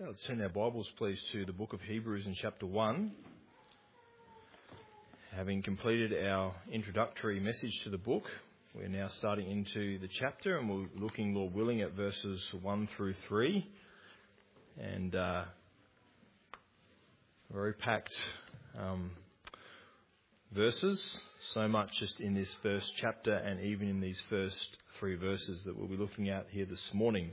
Let's turn our Bibles, please, to the book of Hebrews in chapter 1. Having completed our introductory message to the book, we're now starting into the chapter, and we're looking, Lord willing, at verses 1 through 3. And very packed verses, so much just in this first chapter and even in these first 3 verses that we'll be looking at here this morning.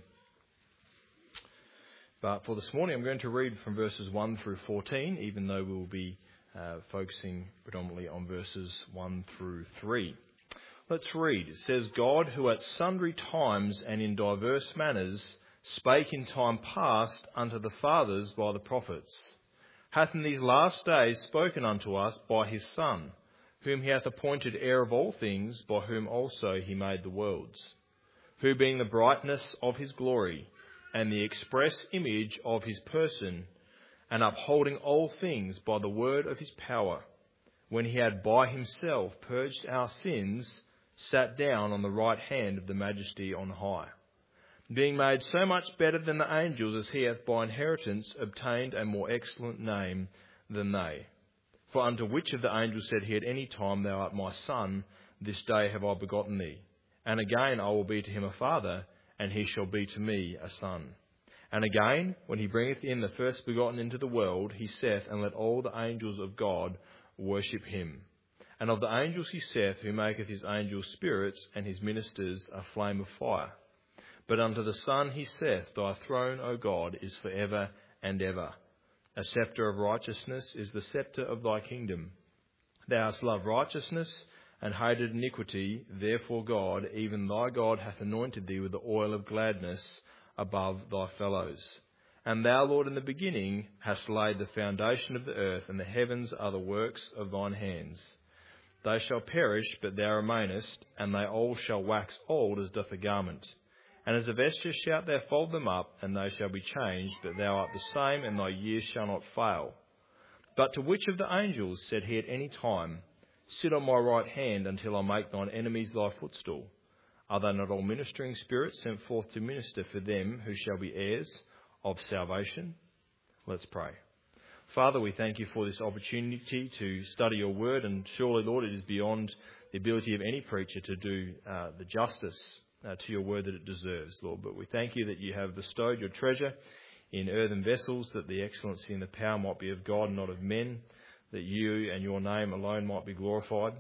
But for this morning, I'm going to read from verses 1 through 14, even though we'll be focusing predominantly on verses 1 through 3. Let's read. It says, God, who at sundry times and in diverse manners spake in time past unto the fathers by the prophets, hath in these last days spoken unto us by his Son, whom he hath appointed heir of all things, by whom also he made the worlds, who being the brightness of his glory, and the express image of his person, and upholding all things by the word of his power, when he had by himself purged our sins, sat down on the right hand of the majesty on high, being made so much better than the angels, as he hath by inheritance obtained a more excellent name than they. For unto which of the angels said he at any time, Thou art my Son, this day have I begotten thee? And again I will be to him a father, and he shall be to me a son. And again, when he bringeth in the first begotten into the world, he saith, And let all the angels of God worship him. And of the angels he saith, Who maketh his angels spirits, and his ministers a flame of fire. But unto the Son he saith, Thy throne, O God, is for ever and ever. A sceptre of righteousness is the sceptre of thy kingdom. Thou hast loved righteousness, and hated iniquity, therefore God, even thy God, hath anointed thee with the oil of gladness above thy fellows. And thou, Lord, in the beginning hast laid the foundation of the earth, and the heavens are the works of thine hands. They shall perish, but thou remainest, and they all shall wax old as doth a garment. And as a vesture shalt thou fold them up, and they shall be changed, but thou art the same, and thy years shall not fail. But to which of the angels said he at any time, Sit on my right hand until I make thine enemies thy footstool? Are they not all ministering spirits sent forth to minister for them who shall be heirs of salvation? Let's pray. Father, we thank you for this opportunity to study your word, and surely, Lord, it is beyond the ability of any preacher to do the justice to your word that it deserves, Lord. But we thank you that you have bestowed your treasure in earthen vessels, that the excellency and the power might be of God and not of men, that you and your name alone might be glorified.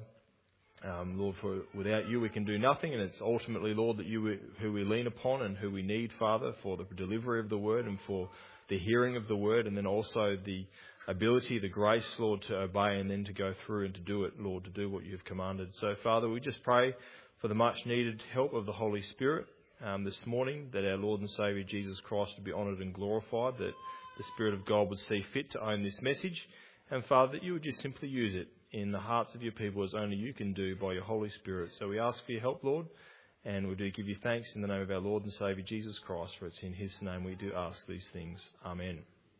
Lord, for without you we can do nothing, and it's ultimately, Lord, that you who we lean upon and who we need, Father, for the delivery of the word and for the hearing of the word, and then also the ability, the grace, Lord, to obey and then to go through and to do it, Lord, to do what you've commanded. So, Father, we just pray for the much needed help of the Holy Spirit this morning, that our Lord and Saviour Jesus Christ would be honoured and glorified, that the Spirit of God would see fit to own this message, and Father, that you would just simply use it in the hearts of your people as only you can do by your Holy Spirit. So we ask for your help, Lord, and we do give you thanks in the name of our Lord and Saviour Jesus Christ, for it's in his name we do ask these things. Amen.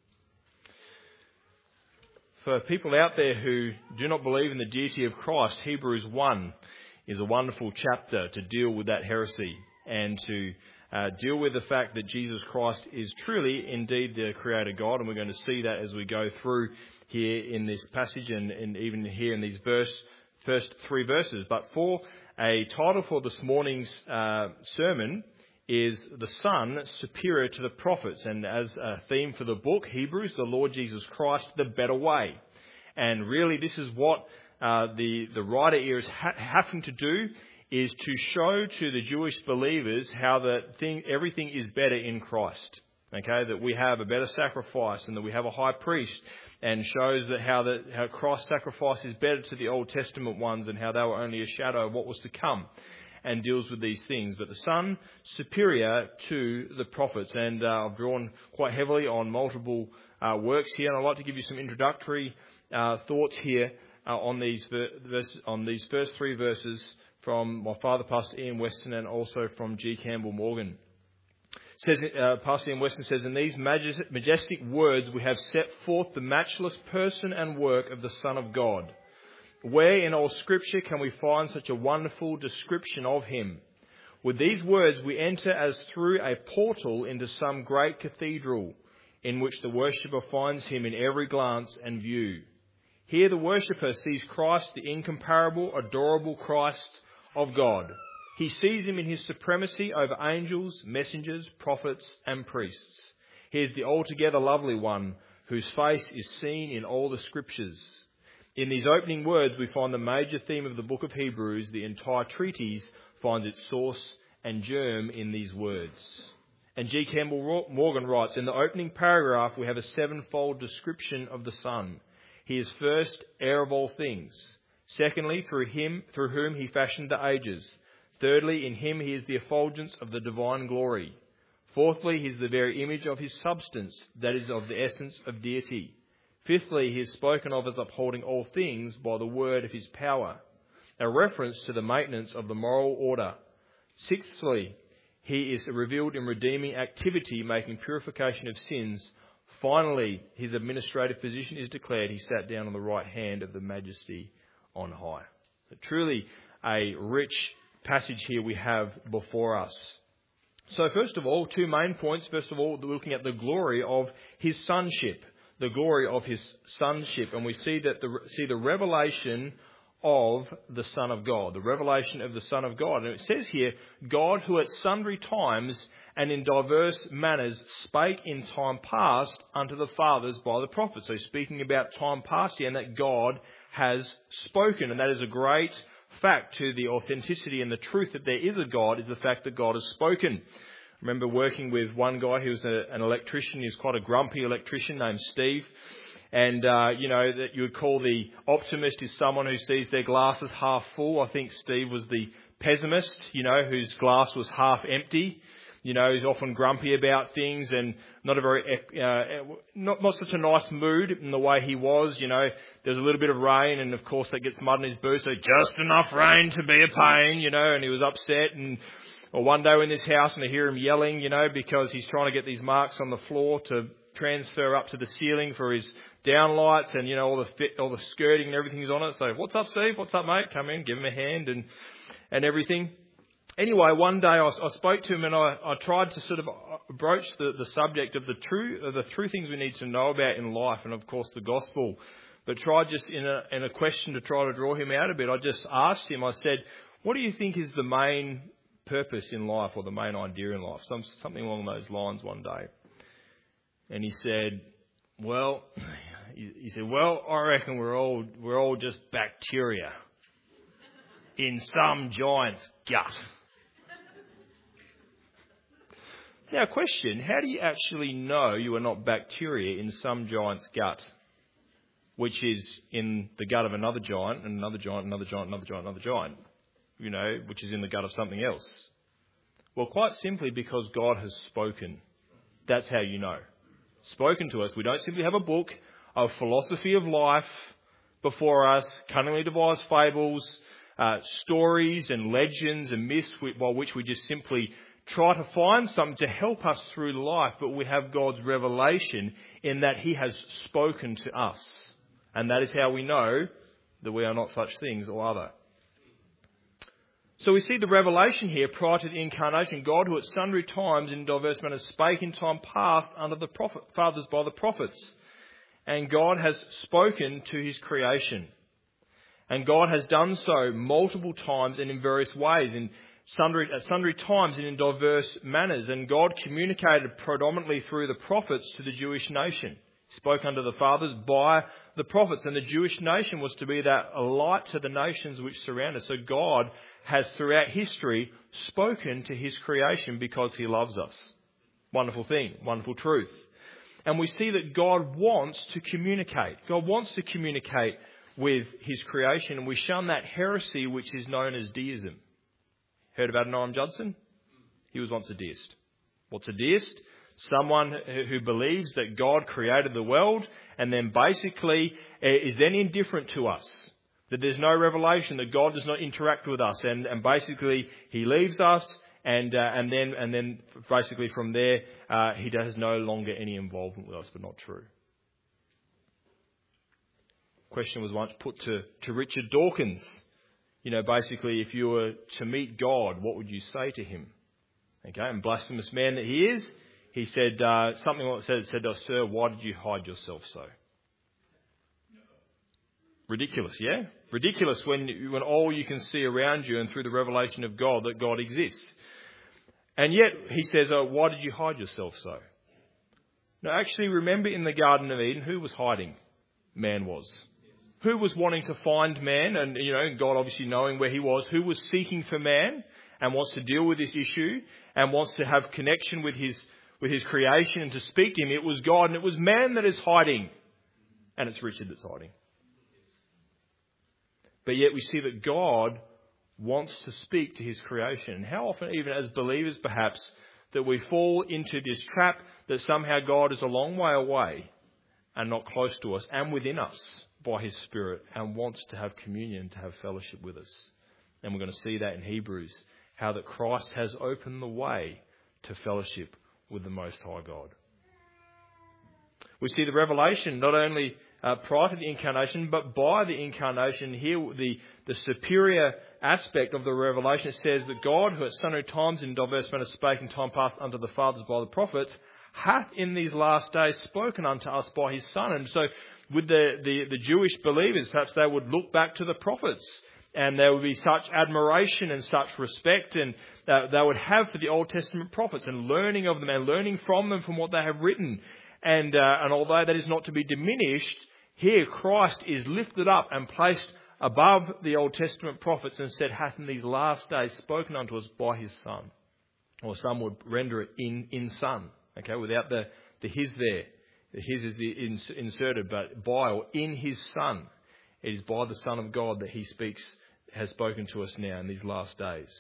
For people out there who do not believe in the deity of Christ, Hebrews 1 is a wonderful chapter to deal with that heresy and to deal with the fact that Jesus Christ is truly indeed the Creator God, and we're going to see that as we go through here in this passage and even here in these first 3 verses. But for a title for this morning's sermon is The Son Superior to the Prophets, and as a theme for the book, Hebrews, the Lord Jesus Christ, the better way. And really this is what the writer here is having to do, is to show to the Jewish believers how everything is better in Christ. Okay, that we have a better sacrifice and that we have a high priest, and shows that how Christ's sacrifice is better to the Old Testament ones and how they were only a shadow of what was to come, and deals with these things. But the Son superior to the prophets, and I've drawn quite heavily on multiple works here, and I'd like to give you some introductory thoughts here on these first 3 verses from my father, Pastor Ian Weston, and also from G. Campbell Morgan. Pastor Ian Weston says, In these majestic words we have set forth the matchless person and work of the Son of God. Where in all Scripture can we find such a wonderful description of him? With these words we enter as through a portal into some great cathedral. in which the worshipper finds him in every glance and view. Here the worshipper sees Christ, the incomparable, adorable Christ of God. He sees him in his supremacy over angels, messengers, prophets and priests. He is the altogether lovely one, whose face is seen in all the scriptures. In these opening words we find the major theme of the book of Hebrews. The entire treatise finds its source and germ in these words. And G. Campbell Morgan writes, in the opening paragraph we have a sevenfold description of the Son. He is first, heir of all things. Secondly, through whom he fashioned the ages. Thirdly, in him he is the effulgence of the divine glory. Fourthly, he is the very image of his substance, that is, of the essence of deity. Fifthly, he is spoken of as upholding all things by the word of his power, a reference to the maintenance of the moral order. Sixthly, he is revealed in redeeming activity, making purification of sins. Finally, his administrative position is declared. He sat down on the right hand of the Majesty on high. So truly a rich passage here we have before us. So first of all, two main points. First of all, looking at the glory of his sonship. The glory of his sonship. And we see that the revelation of the Son of God, the revelation of the Son of God. And it says here, God who at sundry times and in diverse manners spake in time past unto the fathers by the prophets. So speaking about time past here, and that God has spoken. And that is a great fact to the authenticity and the truth that there is a God, is the fact that God has spoken. I remember working with one guy who was an electrician. He was quite a grumpy electrician named Steve. And, that you would call the optimist is someone who sees their glasses half full. I think Steve was the pessimist, whose glass was half empty. He's often grumpy about things and not a very, not such a nice mood in the way he was. There's a little bit of rain and of course that gets mud in his boots. So just enough rain to be a pain, and he was upset. Or one day we're in this house and I hear him yelling, because he's trying to get these marks on the floor to transfer up to the ceiling for his downlights and, all the skirting and everything's on it. So, what's up, Steve? What's up, mate? Come in, give him a hand and everything. Anyway, one day I spoke to him and I tried to sort of broach the subject of the true things we need to know about in life and, of course, the gospel. But tried just in a question to try to draw him out a bit. I just asked him, I said, what do you think is the main purpose in life or the main idea in life? Something along those lines one day. And he said, well, I reckon we're all just bacteria in some giant's gut. Now, question, how do you actually know you are not bacteria in some giant's gut, which is in the gut of another giant, and another giant, another giant, another giant, another giant, which is in the gut of something else? Well, quite simply because God has spoken. That's how you know. Spoken to us. We don't simply have a book of philosophy of life before us, cunningly devised fables, stories and legends and myths by which we just simply try to find something to help us through life, but we have God's revelation in that he has spoken to us. And that is how we know that we are not such things or other. So we see the revelation here prior to the incarnation. God, who at sundry times in diverse manners spake in time past unto the fathers by the prophets. And God has spoken to his creation. And God has done so multiple times and in various ways, at sundry times and in diverse manners. And God communicated predominantly through the prophets to the Jewish nation. He spoke unto the fathers by the prophets. And the Jewish nation was to be that a light to the nations which surround us. So God has throughout history spoken to his creation because he loves us. Wonderful thing, wonderful truth. And we see that God wants to communicate. God wants to communicate with his creation. And we shun that heresy which is known as deism. Heard about Noam Judson? He was once a deist. What's a deist? Someone who believes that God created the world and then basically is then indifferent to us. That there's no revelation, that God does not interact with us, and basically he leaves us, and then basically from there he has no longer any involvement with us, but not true. Question was once put to Richard Dawkins. Basically, if you were to meet God, what would you say to him? Okay, and blasphemous man that he is, he said something like said, "Oh, sir, why did you hide yourself so?" Ridiculous, yeah? Ridiculous when all you can see around you and through the revelation of God that God exists. And yet he says, "Oh, why did you hide yourself so?" Now, actually, remember in the Garden of Eden, who was hiding? Man was. Who was wanting to find man? And, God obviously knowing where he was. Who was seeking for man and wants to deal with this issue and wants to have connection with his creation and to speak to him? It was God, and it was man that is hiding. And it's Richard that's hiding. But yet we see that God wants to speak to his creation. And how often, even as believers perhaps, that we fall into this trap that somehow God is a long way away and not close to us and within us by his Spirit and wants to have communion, to have fellowship with us. And we're going to see that in Hebrews, how that Christ has opened the way to fellowship with the Most High God. We see the revelation not only prior to the incarnation, but by the incarnation. Here, the superior aspect of the revelation, it says that God, who at sundry times in diverse manners spake in time past unto the fathers by the prophets, hath in these last days spoken unto us by his Son. And so with the Jewish believers, perhaps they would look back to the prophets, and there would be such admiration and such respect and they would have for the Old Testament prophets, and learning of them and learning from them from what they have written. And although that is not to be diminished, here Christ is lifted up and placed above the Old Testament prophets and said, hath in these last days spoken unto us by his Son. Or some would render it in Son, okay, without the his there. The his is inserted, but by or in his Son. It is by the Son of God that he has spoken to us now in these last days.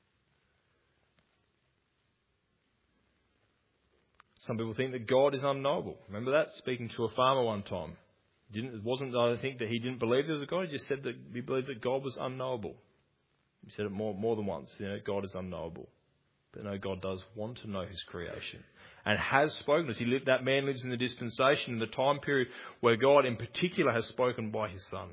Some people think that God is unknowable. Remember that? Speaking to a farmer one time. It wasn't, I think, that he didn't believe there was a God. He just said that he believed that God was unknowable. He said it more than once. God is unknowable. But no, God does want to know his creation and has spoken to us. That man lives in the dispensation, in the time period where God in particular has spoken by his Son.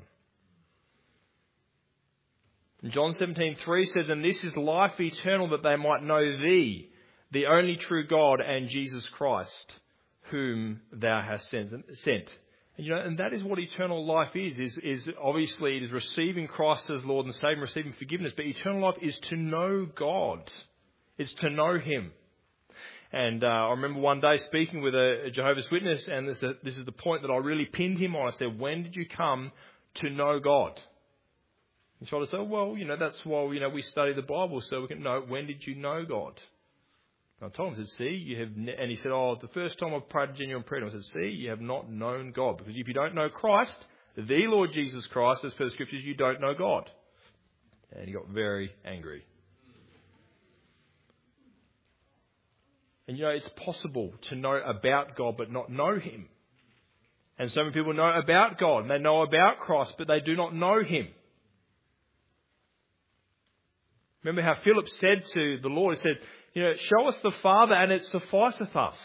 And John 17:3 says, and this is life eternal, that they might know thee, the only true God, and Jesus Christ, whom thou hast sent. And that is what eternal life is obviously it is receiving Christ as Lord and Saviour, receiving forgiveness. But eternal life is to know God. It's to know him. And I remember one day speaking with a Jehovah's Witness, and this is the point that I really pinned him on. I said, when did you come to know God? And so I said, well, that's why, we study the Bible, so we can know, when did you know God? And I told him, I said, see, you have, and he said, the first time I prayed a genuine prayer, I said, see, you have not known God. Because if you don't know Christ, the Lord Jesus Christ, as per the Scriptures, you don't know God. And he got very angry. And it's possible to know about God but not know him. And so many people know about God and they know about Christ, but they do not know him. Remember how Philip said to the Lord, he said, show us the Father and it sufficeth us.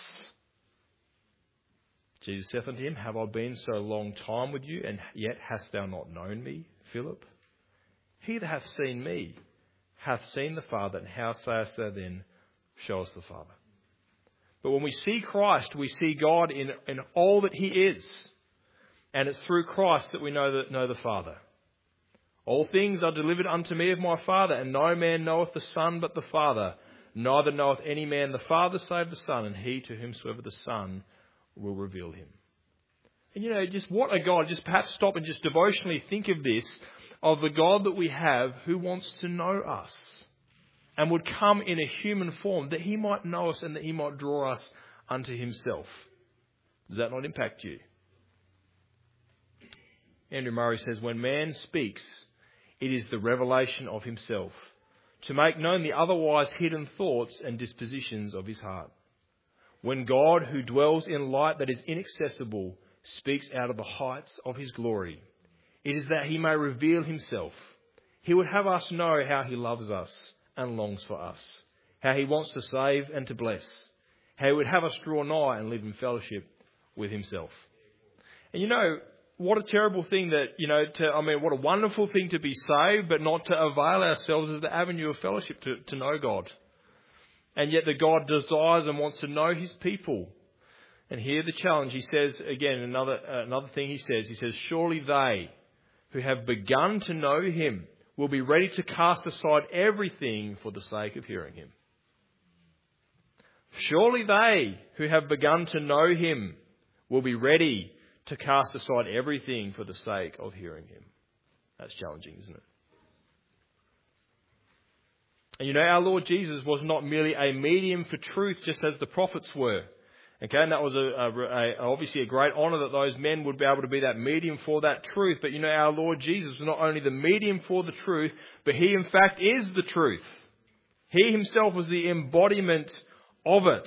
Jesus saith unto him, have I been so long time with you, and yet hast thou not known me, Philip? He that hath seen me hath seen the Father, and how sayest thou then, show us the Father? But when we see Christ, we see God in all that he is. And it's through Christ that we know the Father. All things are delivered unto me of my Father, and no man knoweth the Son but the Father. Neither knoweth any man the Father save the Son, and he to whomsoever the Son will reveal him. And just what a God. Just perhaps stop and just devotionally think of this, of the God that we have who wants to know us. And would come in a human form that he might know us and that he might draw us unto himself. Does that not impact you? Andrew Murray says, when man speaks, it is the revelation of himself, to make known the otherwise hidden thoughts and dispositions of his heart. When God, who dwells in light that is inaccessible, speaks out of the heights of his glory, it is that he may reveal himself. He would have us know how he loves us and longs for us, how he wants to save and to bless, how he would have us draw nigh and live in fellowship with himself. And what a terrible thing that, what a wonderful thing to be saved, but not to avail ourselves of the avenue of fellowship to know God. And yet the God desires and wants to know his people. And here the challenge, he says, again, another thing he says, surely they who have begun to know him will be ready to cast aside everything for the sake of hearing him. Surely they who have begun to know him will be ready to cast aside everything for the sake of hearing him. That's challenging, isn't it? And our Lord Jesus was not merely a medium for truth, just as the prophets were. Okay, and that was obviously a great honour that those men would be able to be that medium for that truth. But our Lord Jesus was not only the medium for the truth, but he in fact is the truth. He himself was the embodiment of it.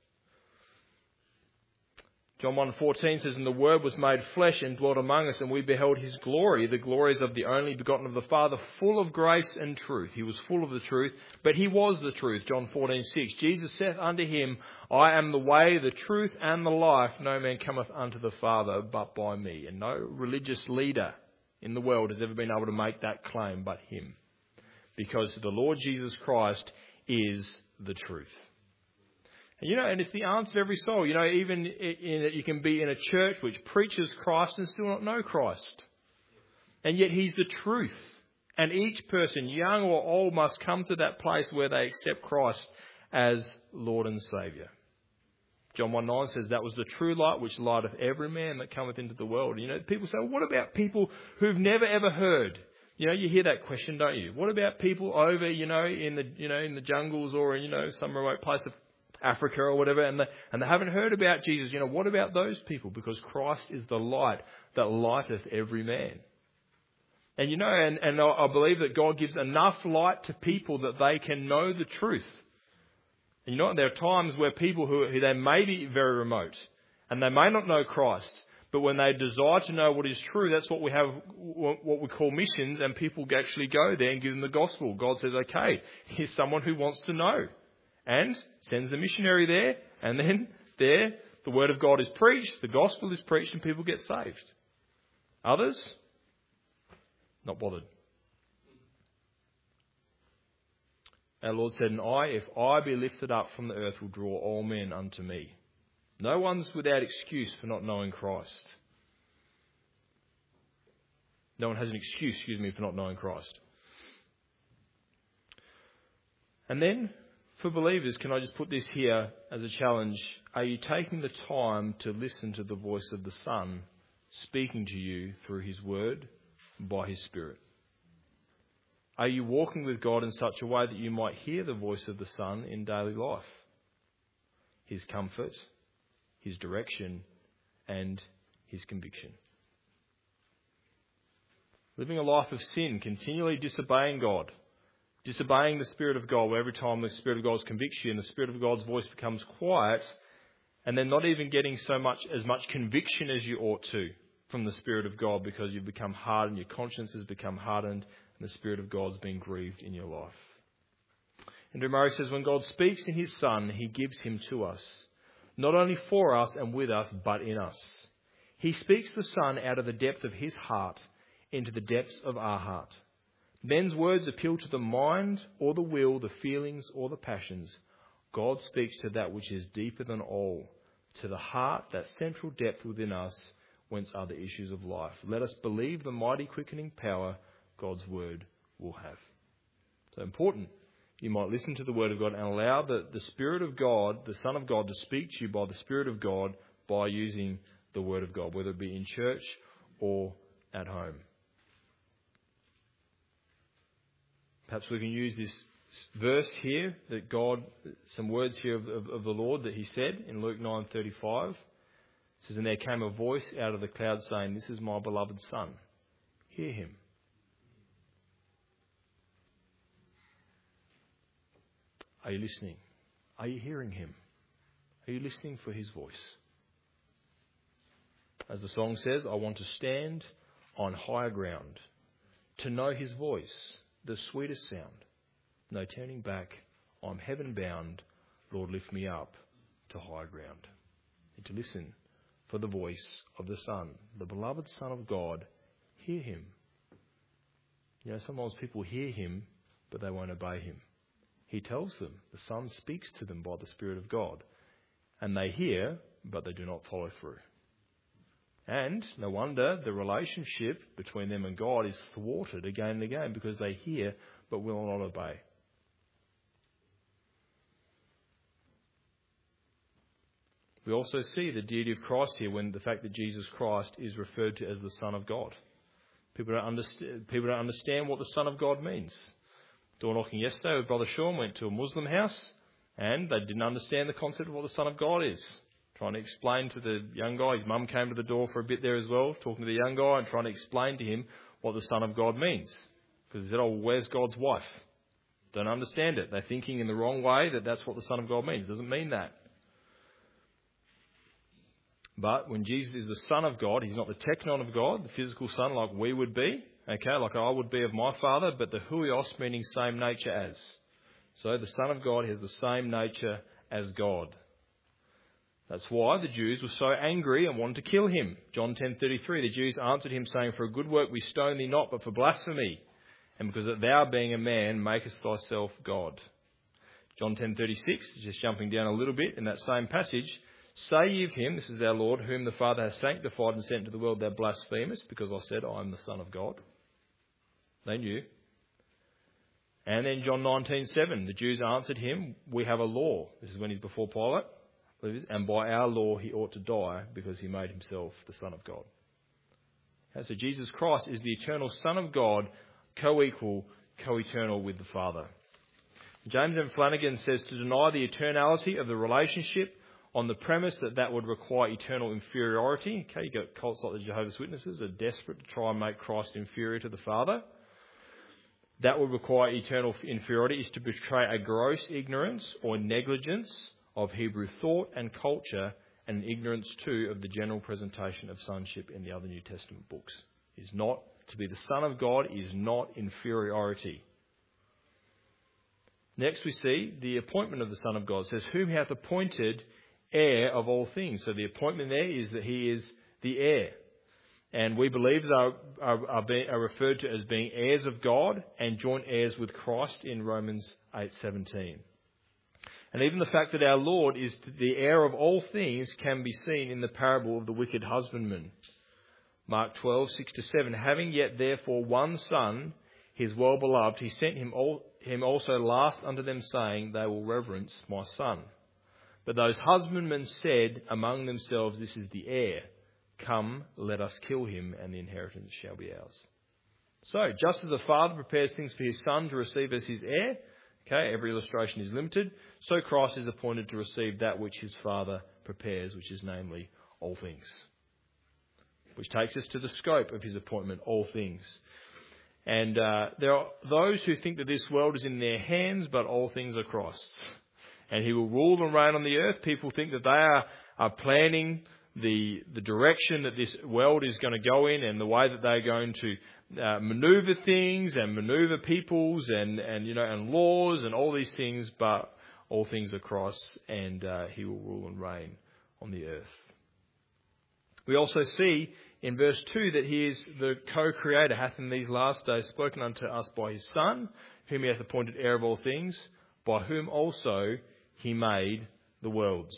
John 1:14 says, "And the Word was made flesh and dwelt among us, and we beheld his glory, the glories of the only begotten of the Father, full of grace and truth." He was full of the truth, but he was the truth. John 14:6, "Jesus saith unto him, I am the way, the truth, and the life. No man cometh unto the Father but by me." And no religious leader in the world has ever been able to make that claim but him. Because the Lord Jesus Christ is the truth. And it's the answer to every soul. Even you can be in a church which preaches Christ and still not know Christ. And yet he's the truth. And each person, young or old, must come to that place where they accept Christ as Lord and Saviour. John 1:9 says, "That was the true light which lighteth every man that cometh into the world." People say, well, what about people who've never ever heard? You hear that question, don't you? What about people over, in the jungles or in, some remote place of Africa or whatever, and they haven't heard about Jesus? What about those people? Because Christ is the light that lighteth every man. And I believe that God gives enough light to people that they can know the truth. And there are times where people who they may be very remote and they may not know Christ, but when they desire to know what is true, that's what we have, what we call missions, and people actually go there and give them the gospel. God says, okay, here's someone who wants to know. And sends the missionary there, and then there the word of God is preached, the gospel is preached, and people get saved. Others, not bothered. Our Lord said, "And if I be lifted up from the earth, will draw all men unto me." No one's without excuse for not knowing Christ. No one has an excuse, for not knowing Christ. And then, for believers, can I just put this here as a challenge? Are you taking the time to listen to the voice of the Son speaking to you through his word by his Spirit? Are you walking with God in such a way that you might hear the voice of the Son in daily life? His comfort, his direction, and his conviction. Living a life of sin, continually disobeying God, disobeying the Spirit of God, where every time the Spirit of God convicts you and the Spirit of God's voice becomes quiet, and then not even getting as much conviction as you ought to from the Spirit of God, because you've become hardened, your conscience has become hardened, and the Spirit of God's been grieved in your life. And Murray says, when God speaks in his Son, he gives him to us, not only for us and with us, but in us. He speaks the Son out of the depth of his heart into the depths of our heart. Men's words appeal to the mind or the will, the feelings or the passions. God speaks to that which is deeper than all, to the heart, that central depth within us, whence are the issues of life. Let us believe the mighty quickening power God's word will have. So important. You might listen to the word of God and allow the Spirit of God, the Son of God, to speak to you by the Spirit of God by using the word of God, whether it be in church or at home. Perhaps we can use this verse here, that God, some words here of the Lord that he said in Luke 9:35. It says, "And there came a voice out of the cloud saying, This is my beloved Son. Hear him." Are you listening? Are you hearing him? Are you listening for his voice? As the song says, I want to stand on higher ground, to know his voice, the sweetest sound. No turning back, I'm heaven bound. Lord, lift me up to higher ground. And to listen for the voice of the Son, the beloved Son of God. Hear him. Sometimes people hear him, but they won't obey him. He tells them. The Son speaks to them by the Spirit of God. And they hear, but they do not follow through. And no wonder the relationship between them and God is thwarted again and again because they hear but will not obey. We also see the deity of Christ here when the fact that Jesus Christ is referred to as the Son of God. People don't understand what the Son of God means. Door knocking yesterday with Brother Sean, went to a Muslim house and they didn't understand the concept of what the Son of God is. Trying to explain to the young guy, his mum came to the door for a bit there as well, talking to the young guy and trying to explain to him what the Son of God means. Because he said, oh, where's God's wife? Don't understand it. They're thinking in the wrong way that that's what the Son of God means. It doesn't mean that. But when Jesus is the Son of God, he's not the teknon of God, the physical Son like we would be, okay, like I would be of my Father, but the huios meaning same nature as. So the Son of God has the same nature as God. That's why the Jews were so angry and wanted to kill him. John 10:33, the Jews answered him, saying, for a good work we stone thee not, but for blasphemy, and because that thou being a man makest thyself God. John 10:36, just jumping down a little bit in that same passage, say ye of him, this is our Lord, whom the Father has sanctified and sent into the world, thou blasphemest, because I said, I am the Son of God. They knew. And then John 19:7, the Jews answered him, we have a law. This is when he's before Pilate. And by our law he ought to die because he made himself the Son of God. Okay, so Jesus Christ is the eternal Son of God, co-equal, co-eternal with the Father. James M. Flanagan says to deny the eternality of the relationship on the premise that that would require eternal inferiority. Okay, you got cults like the Jehovah's Witnesses are desperate to try and make Christ inferior to the Father. That would require eternal inferiority is to betray a gross ignorance or negligence of Hebrew thought and culture, and ignorance too of the general presentation of sonship in the other New Testament books. Is not to be the Son of God is not inferiority. Next we see the appointment of the Son of God. It says, whom he hath appointed heir of all things. So the appointment there is that he is the heir. And we believers are referred to as being heirs of God and joint heirs with Christ in Romans 8:17. And even the fact that our Lord is the heir of all things can be seen in the parable of the wicked husbandman. Mark 12:6-7. Having yet therefore one son, his well-beloved, he sent him also last unto them, saying, they will reverence my son. But those husbandmen said among themselves, this is the heir. Come, let us kill him, and the inheritance shall be ours. So, just as a father prepares things for his son to receive as his heir, okay, every illustration is limited, so Christ is appointed to receive that which his Father prepares, which is namely all things. Which takes us to the scope of his appointment, all things. And there are those who think that this world is in their hands, but all things are Christ's. And he will rule and reign on the earth. People think that they are planning the direction that this world is going to go in and the way that they're going to maneuver things and maneuver peoples and laws and all these things, but all things are Christ's, and he will rule and reign on the earth. We also see in verse 2 that he is the co-creator, hath in these last days spoken unto us by his Son, whom he hath appointed heir of all things, by whom also he made the worlds.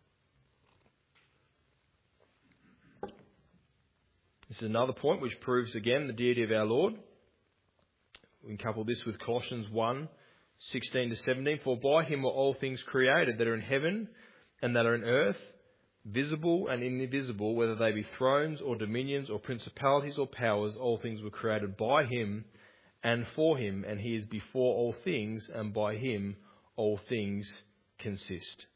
This is another point which proves again the deity of our Lord. We can couple this with Colossians 1:16-17. For by him were all things created that are in heaven and that are in earth, visible and invisible, whether they be thrones or dominions or principalities or powers, all things were created by him and for him, and he is before all things, and by him all things consist.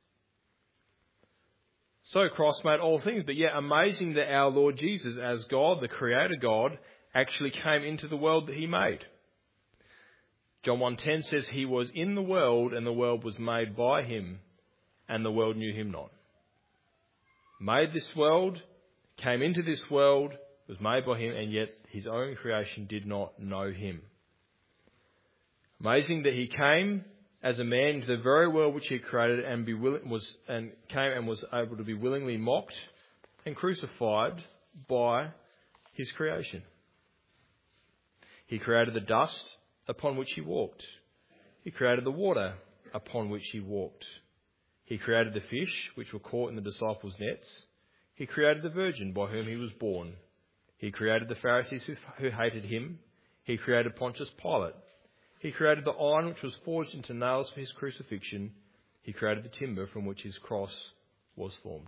So Christ made all things, but yet amazing that our Lord Jesus, as God, the Creator God, actually came into the world that he made. John 1:10 says he was in the world, and the world was made by him, and the world knew him not. Made this world, came into this world, was made by him, and yet his own creation did not know him. Amazing that he came as a man into the very world which he created and came and was able to be willingly mocked and crucified by his creation. He created the dust upon which he walked. He created the water upon which he walked. He created the fish which were caught in the disciples' nets. He created the virgin by whom he was born. He created the Pharisees who hated him. He created Pontius Pilate. He created the iron which was forged into nails for his crucifixion. He created the timber from which his cross was formed.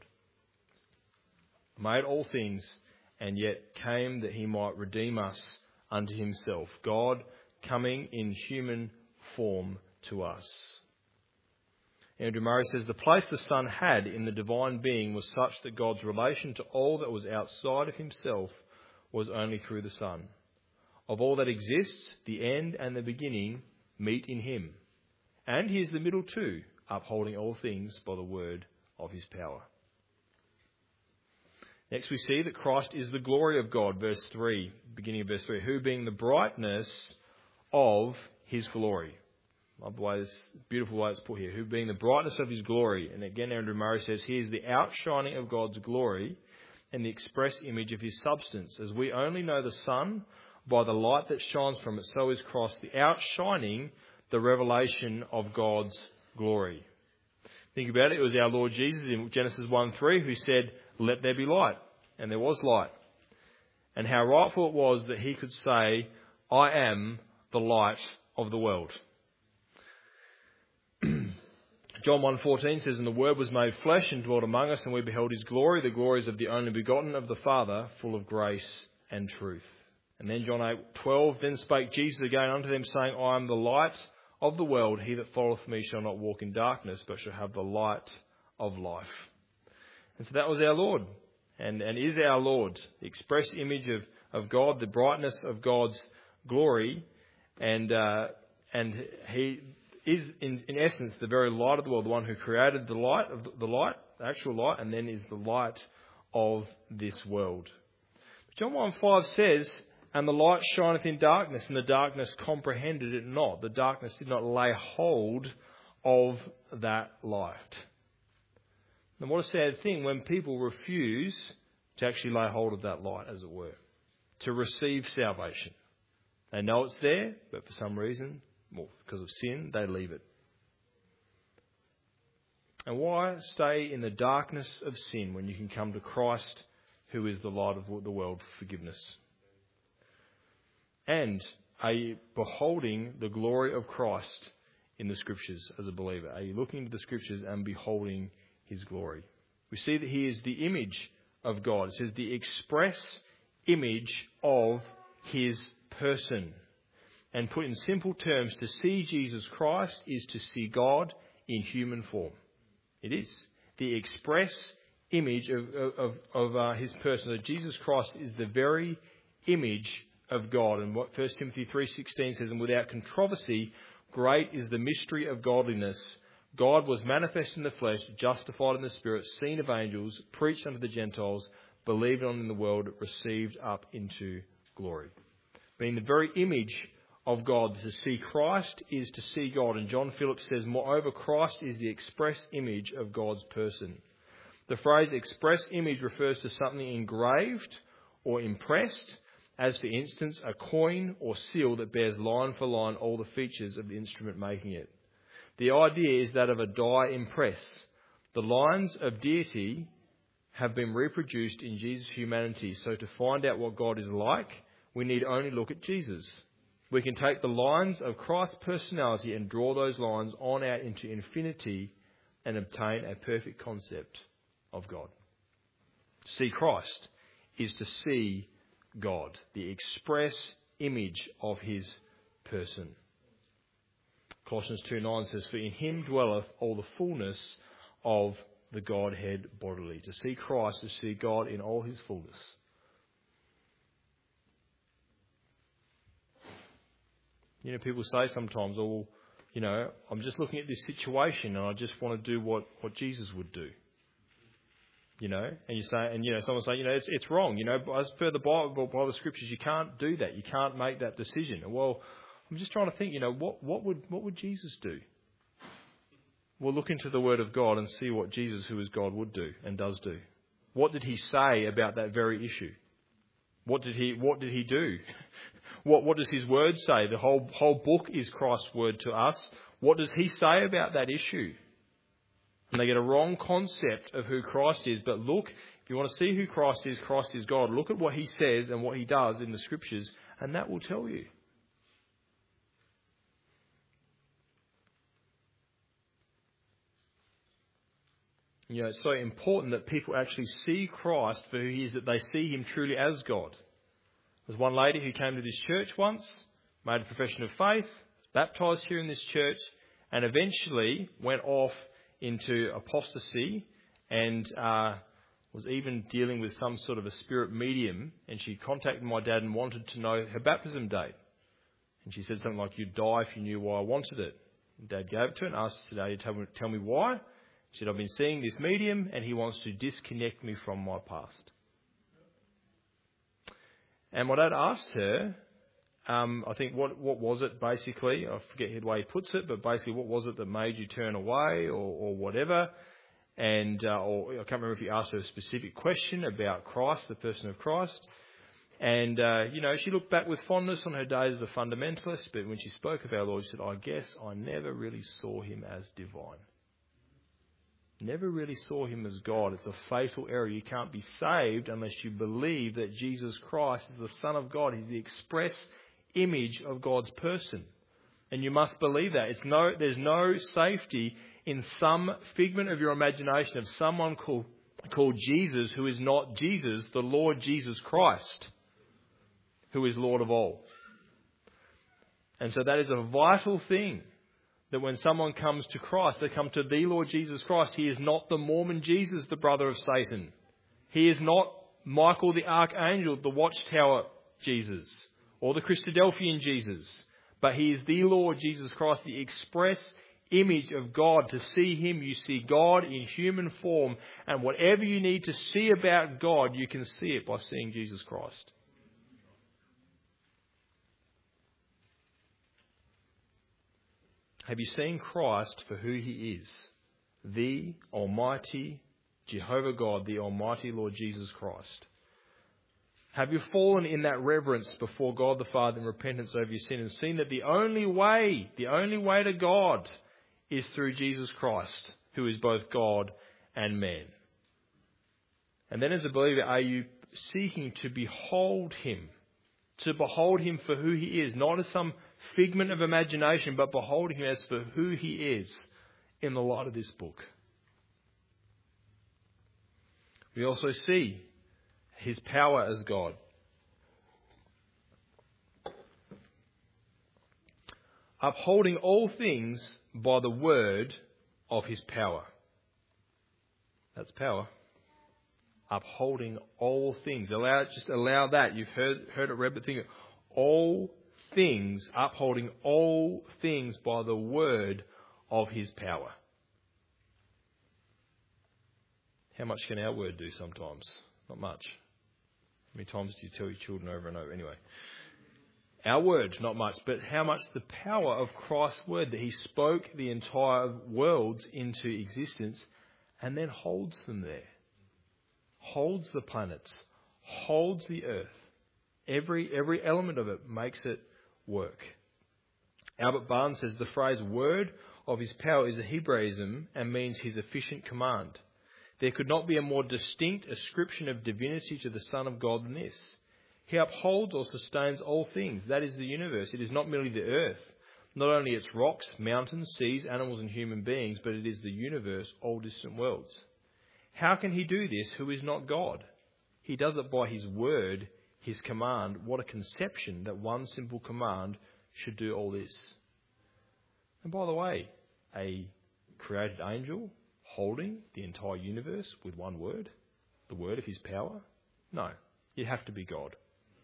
Made all things, and yet came that he might redeem us unto himself. God coming in human form to us. Andrew Murray says, the place the Son had in the divine being was such that God's relation to all that was outside of himself was only through the Son. Of all that exists, the end and the beginning meet in him. And he is the middle too, upholding all things by the word of his power. Next we see that Christ is the glory of God, verse 3, beginning of verse 3, who being the brightness of his glory. Love the way this beautiful way it's put here. Who being the brightness of his glory. And again, Andrew Murray says, he is the outshining of God's glory and the express image of his substance. As we only know the sun by the light that shines from it, so is Christ the outshining the revelation of God's glory. Think about it. It was our Lord Jesus in Genesis 1:3 who said, let there be light. And there was light. And how rightful it was that he could say, I am the light of the world. John 1:14 says, and the Word was made flesh and dwelt among us, and we beheld his glory, the glories of the only begotten of the Father, full of grace and truth. And then John 8:12, then spake Jesus again unto them, saying, I am the light of the world. He that followeth me shall not walk in darkness, but shall have the light of life. And so that was our Lord, and is our Lord, the express image of God, the brightness of God's glory, and he is in essence the very light of the world, the one who created the actual light, and then is the light of this world. John 1:5 says, and the light shineth in darkness, and the darkness comprehended it not. The darkness did not lay hold of that light. And what a sad thing when people refuse to actually lay hold of that light, as it were, to receive salvation. They know it's there, but for some reason, well, because of sin, they leave it. And why stay in the darkness of sin when you can come to Christ, who is the light of the world, for forgiveness? And are you beholding the glory of Christ in the Scriptures as a believer? Are you looking into the Scriptures and beholding his glory? We see that he is the image of God. It says the express image of his person. And put in simple terms, to see Jesus Christ is to see God in human form. It is. The express image of his person. That Jesus Christ is the very image of God. And what 1 Timothy 3:16 says, and without controversy, great is the mystery of godliness. God was manifest in the flesh, justified in the spirit, seen of angels, preached unto the Gentiles, believed on in the world, received up into glory. Being the very image of God, to see Christ is to see God. And John Phillips says, moreover, Christ is the express image of God's person. The phrase express image refers to something engraved or impressed, as for instance, a coin or seal that bears line for line all the features of the instrument making it. The idea is that of a die impress. The lines of deity have been reproduced in Jesus' humanity. So to find out what God is like, we need only look at Jesus. We can take the lines of Christ's personality and draw those lines on out into infinity and obtain a perfect concept of God. To see Christ is to see God, the express image of his person. Colossians 2:9 says, for in him dwelleth all the fullness of the Godhead bodily. To see Christ is to see God in all his fullness. You know, people say sometimes, oh, you know, I'm just looking at this situation and I just want to do what Jesus would do. You know, and you say, and you know, someone say, you know, it's wrong. You know, as per the Bible, by the Scriptures, you can't do that. You can't make that decision. Well, I'm just trying to think. You know, what would Jesus do? Well, look into the Word of God and see what Jesus, who is God, would do and does do. What did he say about that very issue? What did he do? What does his word say? The whole book is Christ's word to us. What does he say about that issue? And they get a wrong concept of who Christ is. But look, if you want to see who Christ is God. Look at what he says and what he does in the Scriptures, and that will tell you. You know, it's so important that people actually see Christ for who he is, that they see him truly as God. There's one lady who came to this church once, made a profession of faith, baptised here in this church, and eventually went off into apostasy and was even dealing with some sort of a spirit medium. And she contacted my dad and wanted to know her baptism date. And she said something like, "You'd die if you knew why I wanted it." And Dad gave it to her and asked her today, tell me why. She said, "I've been seeing this medium and he wants to disconnect me from my past." And my dad asked her, I think, what was it basically? I forget the way he puts it, but basically what was it that made you turn away or whatever? And or I can't remember if he asked her a specific question about Christ, the person of Christ. And, she looked back with fondness on her days as a fundamentalist, but when she spoke of our Lord, she said, "I guess I never really saw him as divine. Never really saw him as God. It's a fatal error. You can't be saved unless you believe that Jesus Christ is the Son of God. He's the express image of God's person. And you must believe that. There's no safety in some figment of your imagination of someone called Jesus who is not Jesus, the Lord Jesus Christ, who is Lord of all. And so that is a vital thing. That when someone comes to Christ, they come to the Lord Jesus Christ. He is not the Mormon Jesus, the brother of Satan. He is not Michael the Archangel, the Watchtower Jesus, or the Christadelphian Jesus. But he is the Lord Jesus Christ, the express image of God. To see him, you see God in human form. And whatever you need to see about God, you can see it by seeing Jesus Christ. Have you seen Christ for who he is? The Almighty Jehovah God, the Almighty Lord Jesus Christ. Have you fallen in that reverence before God the Father in repentance over your sin and seen that the only way to God is through Jesus Christ, who is both God and man? And then as a believer, are you seeking to behold him for who he is, not as some figment of imagination, but beholding him as for who he is in the light of this book? We also see his power as God. Upholding all things by the word of his power. That's power. Upholding all things. Allow that. You've heard it read, but think of all things, upholding all things by the word of his power. How much can our word do sometimes? Not much. How many times do you tell your children over and over? Anyway, our word, not much, but how much the power of Christ's word, that he spoke the entire worlds into existence and then holds them there. Holds the planets, holds the earth. Every element of it makes it work. Albert Barnes says the phrase word of his power is a Hebraism and means his efficient command. There could not be a more distinct ascription of divinity to the Son of God than this. He upholds or sustains all things. That is the universe. It is not merely the earth, not only its rocks, mountains, seas, animals and human beings, but it is the universe, all distant worlds. How can he do this who is not God? He does it by his word, his command. What a conception that one simple command should do all this. And by the way, a created angel holding the entire universe with one word, the word of his power? No, you have to be God.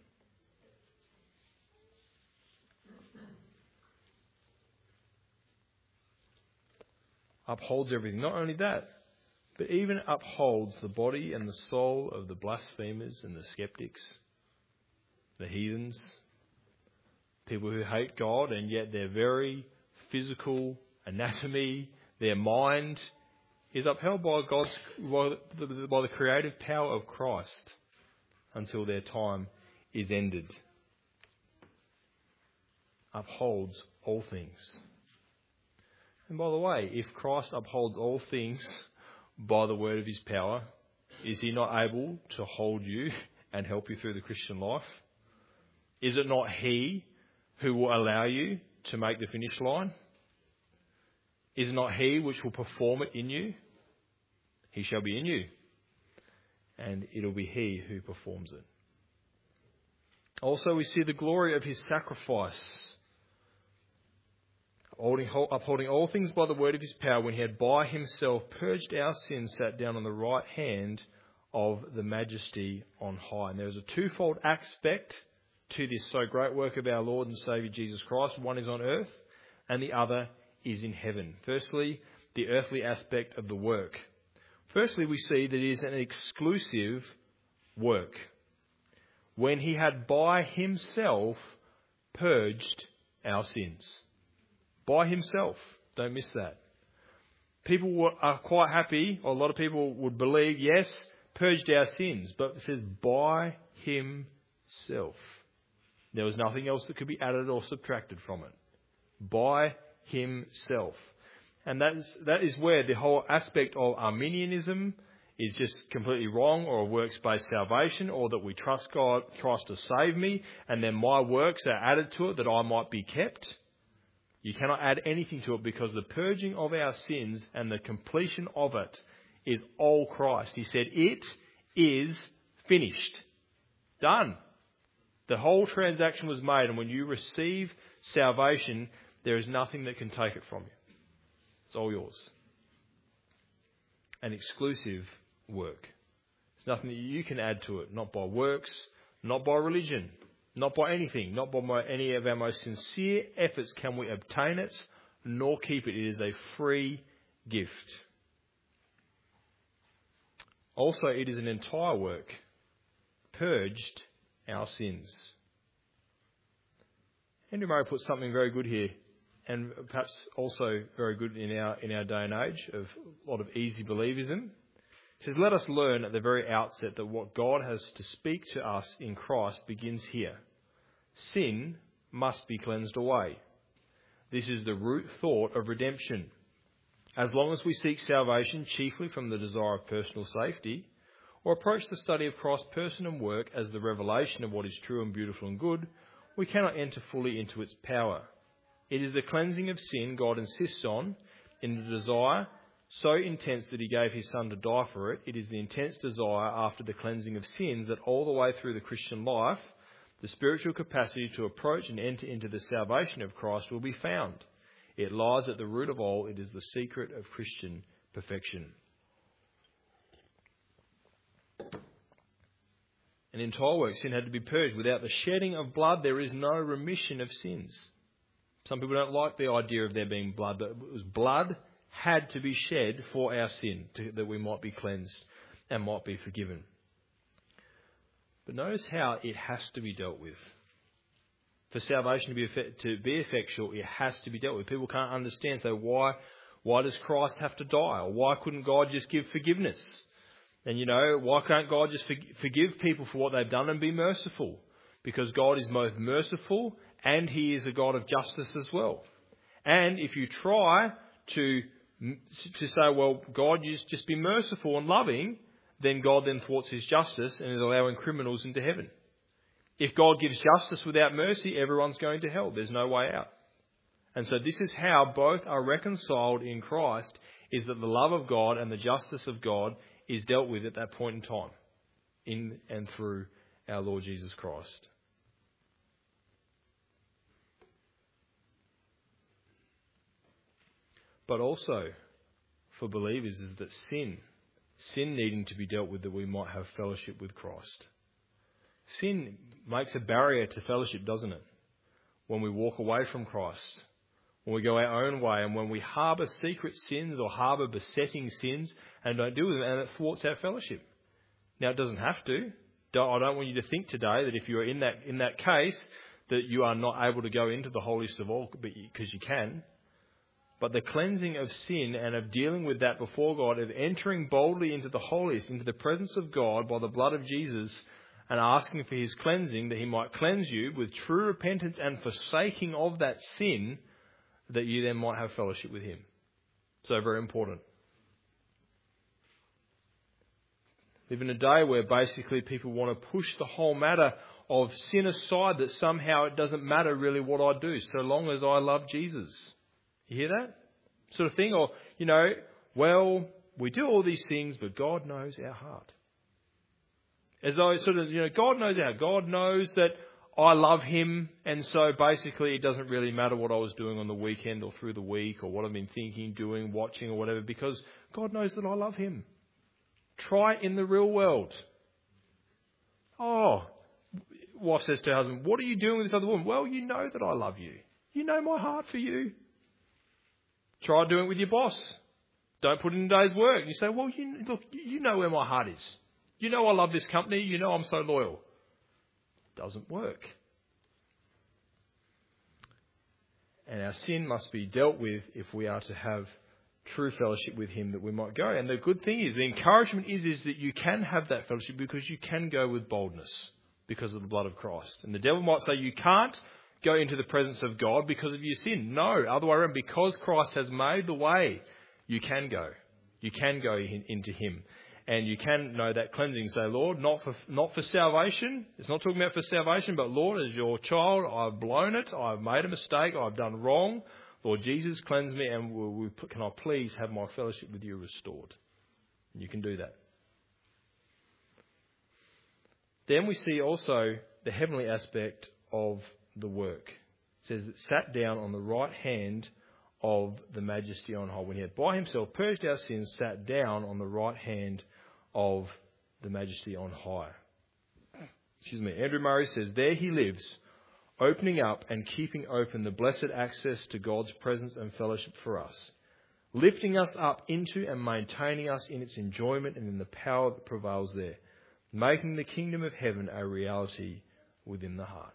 Upholds everything. Not only that, but even upholds the body and the soul of the blasphemers and the skeptics, the heathens, people who hate God, and yet their very physical anatomy, their mind is upheld by the creative power of Christ until their time is ended. Upholds all things. And by the way, if Christ upholds all things by the word of his power, is he not able to hold you and help you through the Christian life? Is it not he who will allow you to make the finish line? Is it not he which will perform it in you? He shall be in you, and it'll be he who performs it. Also, we see the glory of his sacrifice, upholding all things by the word of his power, when he had by himself purged our sins, sat down on the right hand of the majesty on high. And there is a twofold aspect to this so great work of our Lord and Saviour Jesus Christ. One is on earth and the other is in heaven. Firstly, the earthly aspect of the work. Firstly, we see that it is an exclusive work. When he had by himself purged our sins. By himself. Don't miss that. People are quite happy, or a lot of people would believe, yes, purged our sins. But it says by himself. There was nothing else that could be added or subtracted from it. By himself. And that is where the whole aspect of Arminianism is just completely wrong, or a works-based salvation, or that we trust God, Christ to save me, and then my works are added to it that I might be kept. You cannot add anything to it, because the purging of our sins and the completion of it is all Christ. He said, it is finished. Done. The whole transaction was made, and when you receive salvation, there is nothing that can take it from you. It's all yours. An exclusive work. There's nothing that you can add to it, not by works, not by religion, not by anything, not by any of our most sincere efforts can we obtain it, nor keep it. It is a free gift. Also, it is an entire work. Purged our sins. Henry Murray puts something very good here, and perhaps also very good in our day and age of a lot of easy believism. It says, let us learn at the very outset that what God has to speak to us in Christ begins here. Sin must be cleansed away. This is the root thought of redemption. As long as we seek salvation chiefly from the desire of personal safety, or approach the study of Christ's person and work as the revelation of what is true and beautiful and good, we cannot enter fully into its power. It is the cleansing of sin God insists on in the desire so intense that he gave his Son to die for it. It is the intense desire after the cleansing of sins that all the way through the Christian life, the spiritual capacity to approach and enter into the salvation of Christ will be found. It lies at the root of all. It is the secret of Christian perfection. An entire work, sin had to be purged. Without the shedding of blood, there is no remission of sins. Some people don't like the idea of there being blood, but it was blood had to be shed for our sin, that we might be cleansed and might be forgiven. But notice how it has to be dealt with. For salvation to be effectual, it has to be dealt with. People can't understand, so why does Christ have to die? Or why couldn't God just give forgiveness? And why can't God just forgive people for what they've done and be merciful? Because God is both merciful and he is a God of justice as well. And if you try to say, well, God, you just be merciful and loving, then God then thwarts his justice and is allowing criminals into heaven. If God gives justice without mercy, everyone's going to hell. There's no way out. And so this is how both are reconciled in Christ, is that the love of God and the justice of God is dealt with at that point in time, in and through our Lord Jesus Christ. But also, for believers, is that sin needing to be dealt with that we might have fellowship with Christ. Sin makes a barrier to fellowship, doesn't it? When we walk away from Christ, when we go our own way, and when we harbour secret sins or harbour besetting sins and don't deal with them, and it thwarts our fellowship. Now, it doesn't have to. I don't want you to think today that if you are in that case, that you are not able to go into the holiest of all, because you can. But the cleansing of sin and of dealing with that before God, of entering boldly into the holiest, into the presence of God by the blood of Jesus, and asking for his cleansing, that he might cleanse you with true repentance and forsaking of that sin, that you then might have fellowship with him. So very important. Live in a day where basically people want to push the whole matter of sin aside, that somehow it doesn't matter really what I do, so long as I love Jesus. You hear that sort of thing? Or, well, we do all these things, but God knows our heart. As though sort of, God knows God knows that I love Him, and so basically it doesn't really matter what I was doing on the weekend or through the week or what I've been thinking, doing, watching or whatever, because God knows that I love Him. Try it in the real world. Oh, wife says to her husband, what are you doing with this other woman? Well, you know that I love you. You know my heart for you. Try doing it with your boss. Don't put in a day's work. You say, well, you know where my heart is. You know I love this company. You know I'm so loyal. Doesn't work. And our sin must be dealt with if we are to have true fellowship with Him, that we might go. And the good thing is, the encouragement is that you can have that fellowship because you can go with boldness because of the blood of Christ. And the devil might say you can't go into the presence of God because of your sin. No, other way around. Because Christ has made the way, you can go. You can go into Him. And you can know that cleansing. Say, Lord, not for salvation. It's not talking about for salvation, but Lord, as your child, I've blown it. I've made a mistake. I've done wrong. Lord Jesus, cleanse me, and can I please have my fellowship with you restored? And you can do that. Then we see also the heavenly aspect of the work. It says that sat down on the right hand of the Majesty on high. When He had by Himself purged our sins, sat down on the right hand of the Majesty on high. Andrew Murray says, there He lives, opening up and keeping open the blessed access to God's presence and fellowship for us, lifting us up into and maintaining us in its enjoyment and in the power that prevails there, making the kingdom of heaven a reality within the heart.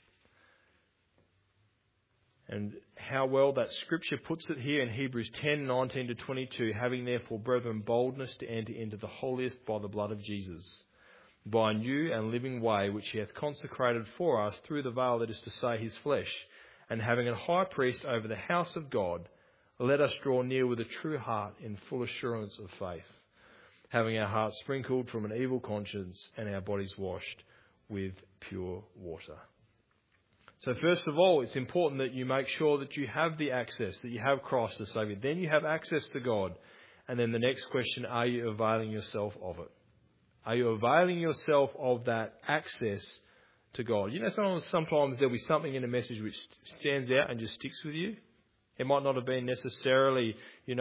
And how well that scripture puts it here in Hebrews 10:19-22, having therefore, brethren, boldness to enter into the holiest by the blood of Jesus, by a new and living way which He hath consecrated for us through the veil, that is to say, His flesh, and having a high priest over the house of God, let us draw near with a true heart in full assurance of faith, having our hearts sprinkled from an evil conscience and our bodies washed with pure water. So first of all, it's important that you make sure that you have the access, that you have Christ as Saviour. Then you have access to God. And then the next question, are you availing yourself of it? Are you availing yourself of that access to God? Sometimes there'll be something in a message which stands out and just sticks with you. It might not have been necessarily,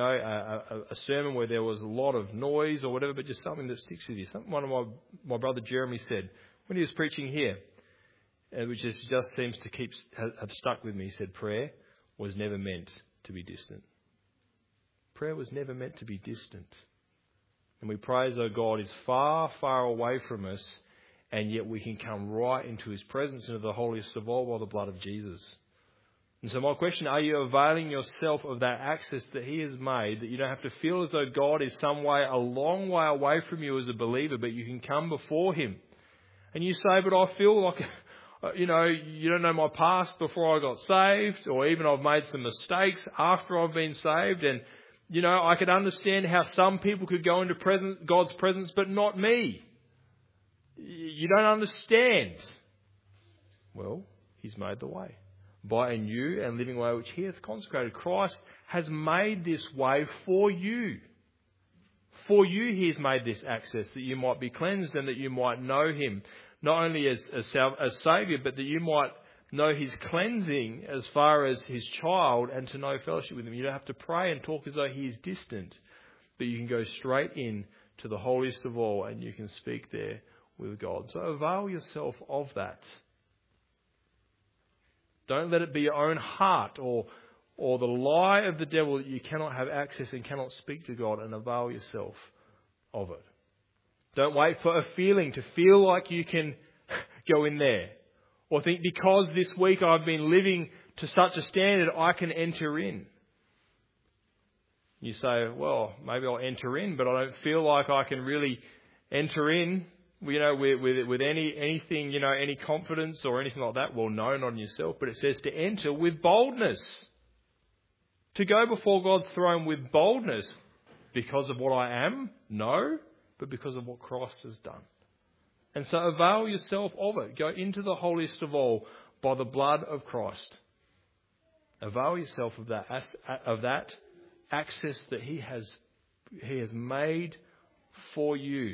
a sermon where there was a lot of noise or whatever, but just something that sticks with you. One of my brother Jeremy said when he was preaching here, which just seems to have stuck with me. He said, prayer was never meant to be distant. Prayer was never meant to be distant. And we pray as though God is far, far away from us, and yet we can come right into His presence, into the holiest of all by the blood of Jesus. And so my question, are you availing yourself of that access that He has made, that you don't have to feel as though God is some way, a long way away from you as a believer, but you can come before Him? And you say, but I feel like, you don't know my past before I got saved, or even I've made some mistakes after I've been saved. And, I could understand how some people could go into God's presence, but not me. You don't understand. Well, He's made the way. By a new and living way which He hath consecrated. Christ has made this way for you. For you He has made this access, that you might be cleansed and that you might know Him. Not only as Saviour, but that you might know His cleansing as far as His child and to know fellowship with Him. You don't have to pray and talk as though He is distant, but you can go straight in to the holiest of all and you can speak there with God. So avail yourself of that. Don't let it be your own heart or the lie of the devil that you cannot have access and cannot speak to God, and avail yourself of it. Don't wait for a feeling to feel like you can go in there. Or think because this week I've been living to such a standard, I can enter in. You say, well, maybe I'll enter in, but I don't feel like I can really enter in, with anything, any confidence or anything like that. Well, no, not in yourself, but it says to enter with boldness. To go before God's throne with boldness because of what I am? No, but because of what Christ has done. And so avail yourself of it. Go into the holiest of all by the blood of Christ. Avail yourself of that access that He has made for you.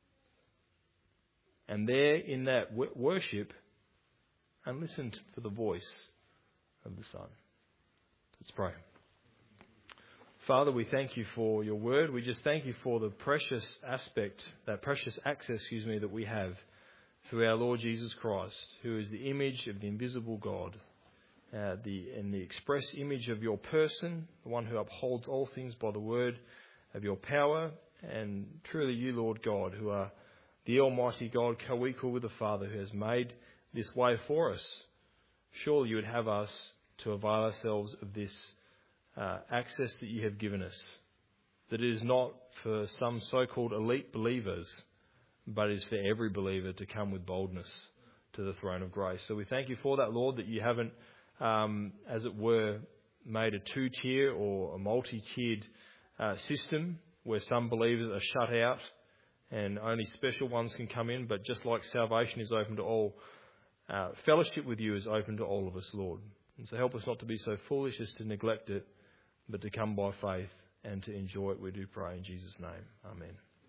And there in that worship, and listen for the voice of the Son. Let's pray. Father, we thank you for your word. We just thank you for the precious access, that we have through our Lord Jesus Christ, who is the image of the invisible God, and the express image of your person, the one who upholds all things by the word of your power, and truly you, Lord God, who are the Almighty God, co-equal with the Father, who has made this way for us. Surely you would have us to avail ourselves of this access that you have given us, that it is not for some so-called elite believers, but is for every believer to come with boldness to the throne of grace. So we thank you for that, Lord, that you haven't, as it were, made a two-tier or a multi-tiered system where some believers are shut out and only special ones can come in, but just like salvation is open to all, fellowship with you is open to all of us, Lord. And so help us not to be so foolish as to neglect it, but to come by faith and to enjoy it, we do pray in Jesus' name. Amen.